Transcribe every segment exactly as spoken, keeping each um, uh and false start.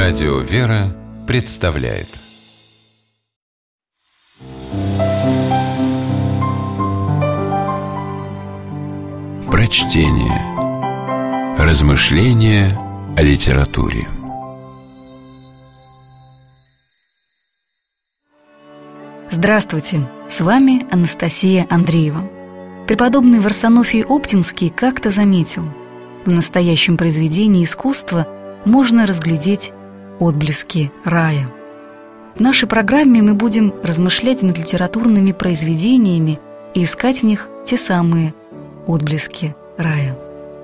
Радио «Вера» представляет Прочтение. Размышления о литературе. Здравствуйте, с вами Анастасия Андреева. Преподобный Варсонофий Оптинский как-то заметил: в настоящем произведении искусства можно разглядеть отблески рая. В нашей программе мы будем размышлять над литературными произведениями и искать в них те самые отблески рая.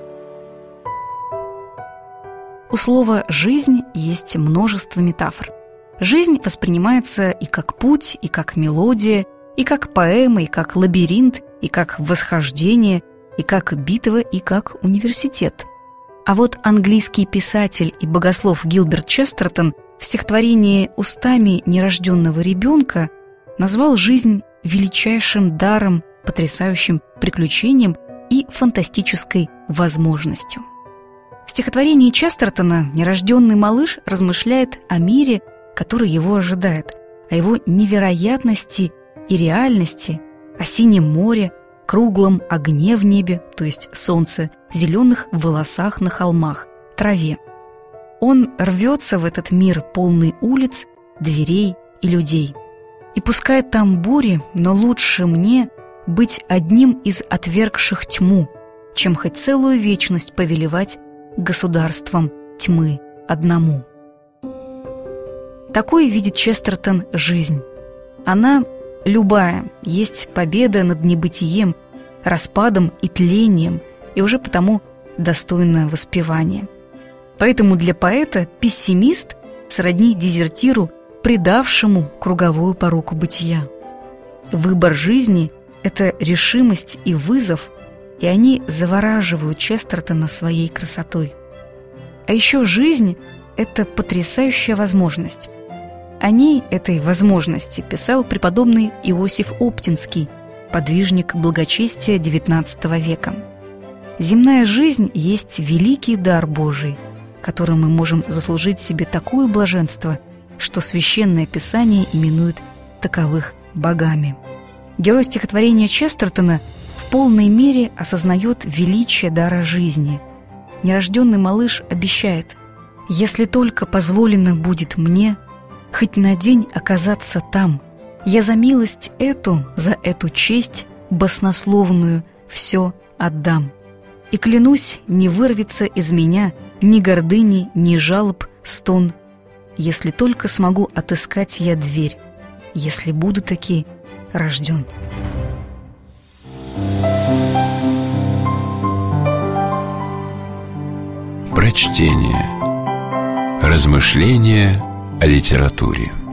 У слова «жизнь» есть множество метафор. Жизнь воспринимается и как путь, и как мелодия, и как поэма, и как лабиринт, и как восхождение, и как битва, и как университет. А вот английский писатель и богослов Гилберт Честертон в стихотворении «Устами нерожденного ребенка» назвал жизнь величайшим даром, потрясающим приключением и фантастической возможностью. В стихотворении Честертона нерожденный малыш размышляет о мире, который его ожидает, о его невероятности и реальности, о синем море, круглом огне в небе, то есть солнце, зеленых волосах на холмах, траве. Он рвется в этот мир, полный улиц, дверей и людей. И пускай там бури, но лучше мне быть одним из отвергших тьму, чем хоть целую вечность повелевать государством тьмы одному. Такой видит Честертон жизнь. Она любая, есть победа над небытием, распадом и тлением, и уже потому достойна воспевания. Поэтому для поэта пессимист сродни дезертиру, предавшему круговую поруку бытия. Выбор жизни — это решимость и вызов, и они завораживают Честертона своей красотой. А еще жизнь — это потрясающая возможность. О ней, этой возможности, писал преподобный Иосиф Оптинский, подвижник благочестия девятнадцатого века. Земная жизнь есть великий дар Божий, которым мы можем заслужить себе такое блаженство, что Священное Писание именует таковых богами. Герой стихотворения Честертона в полной мере осознает величие дара жизни. Нерожденный малыш обещает: «Если только позволено будет мне хоть на день оказаться там, я за милость эту, за эту честь баснословную все отдам. И клянусь, не вырвется из меня ни гордыни, ни жалоб стон, если только смогу отыскать я дверь, если буду таки рожден». Прочтение. Размышления о литературе.